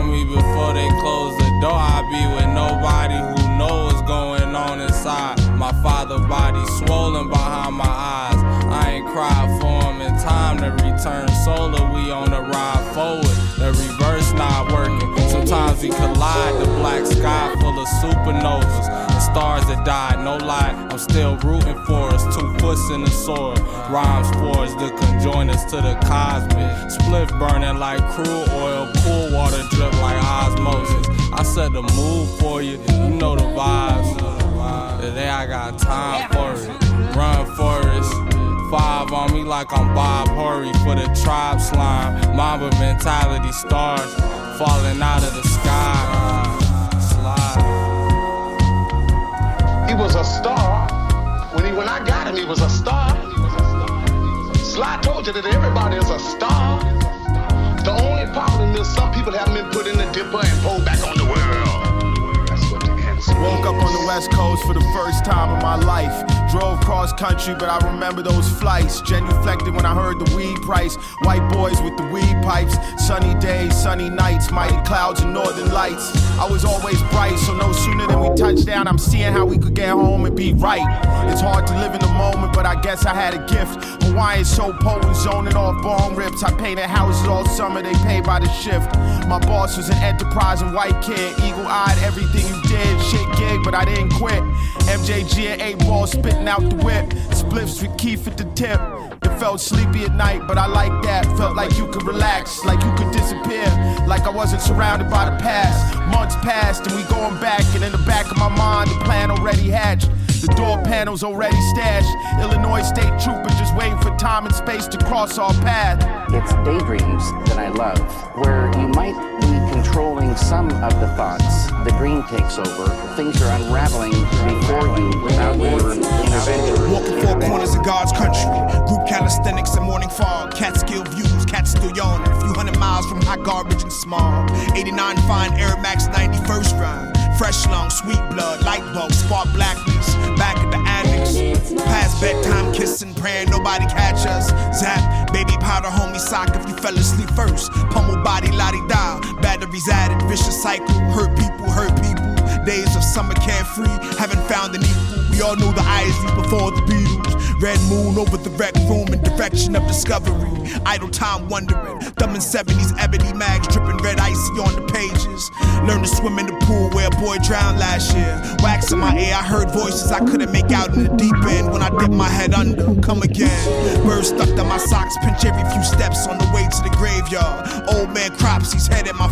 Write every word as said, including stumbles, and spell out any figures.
on me before they close the door. I be with nobody who knows what's going on inside. My father body swollen behind my eyes. I ain't cried for him in time to return solar. We on the ride forward, the reverse not working. Sometimes we collide, the black sky full of supernovas and stars that died. No lie, I'm still rooting for us. Two foots in the soil, rhymes for us to conjoin us to the cosmic. Spliff burning like crude oil, cool water drip like osmosis. I set the mood for you, you know the vibes. Today I got time for it. Run Forest, five on me like I'm Bob Horry for the tribe slime. Mamba mentality stars falling out of the sky. Slide. He was a star. When he when I got him, he was a star. Sly told you that everybody is a star. The only problem is some people haven't been put in the dipper and pulled back on the world. That's what the answer is. Woke up on the West Coast for the first time in my life. Drove cross country, but I remember those flights. Genuflected when I heard the weed price. White boys with the weed pipes. Sunny days, sunny nights, mighty clouds and northern lights. I was always bright, so no sooner than we touched down, I'm seeing how we could get home and be right. It's hard to live in the moment, but I guess I had a gift. Hawaiian so potent, zoning off bong rips. I painted houses all summer, they pay by the shift. My boss was an enterprising white kid, eagle-eyed, everything you did, shit gig, but I didn't quit. M J G and eight ball spitting out the whip, spliffs with Keith at the tip. It felt sleepy at night, but I like that. Felt like you could relax, like you could disappear, like I wasn't surrounded by the past. Months passed and we going back, and in the back of my mind, the plan already hatched. The door panels already stashed. Illinois State Trooper just waiting for time and space to cross our path. It's daydreams that I love, where you might be controlling some of the thoughts. The dream takes over. Things are unraveling before you without your intervention. Walking four corners of God's country. Group calisthenics and morning fog. Catskill views, cats still yawning. A few hundred miles from hot garbage and smog. eighty-nine fine Air Max ninety-first run. Fresh lung, sweet blood, light bulb, spark blackness. Back at the annex. Past bedtime kissing, praying nobody catch us. Zap, baby powder, homie sock if you fell asleep first. Pummel body, la-di-da. Batteries added, vicious cycle. Hurt people, hurt people. Days of summer carefree, haven't found an equal. We all knew the Isleys before the Beatles. Red moon over the rec room in direction of discovery. Idle time wondering. Thumbing seventies ebony mags, dripping red icy on the pages. Learned to swim in the pool where a boy drowned last year. Wax in my ear, I heard voices I couldn't make out in the deep end. When I dipped my head under, come again. Birds stuck to my socks, pinch every few steps on the way to the graveyard. Old man Cropsy's head in my